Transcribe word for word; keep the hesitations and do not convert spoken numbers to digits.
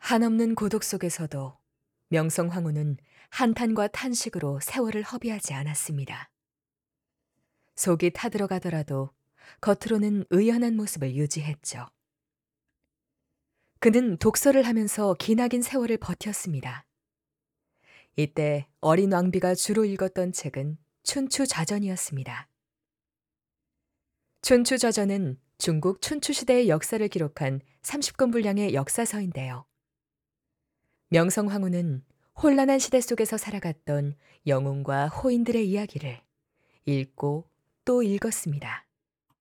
한없는 고독 속에서도 명성황후는 한탄과 탄식으로 세월을 허비하지 않았습니다. 속이 타들어가더라도 겉으로는 의연한 모습을 유지했죠. 그는 독서를 하면서 기나긴 세월을 버텼습니다. 이때 어린 왕비가 주로 읽었던 책은 춘추좌전이었습니다. 춘추좌전은 중국 춘추시대의 역사를 기록한 삼십 권 분량의 역사서인데요. 명성황후는 혼란한 시대 속에서 살아갔던 영웅과 호인들의 이야기를 읽고 또 읽었습니다.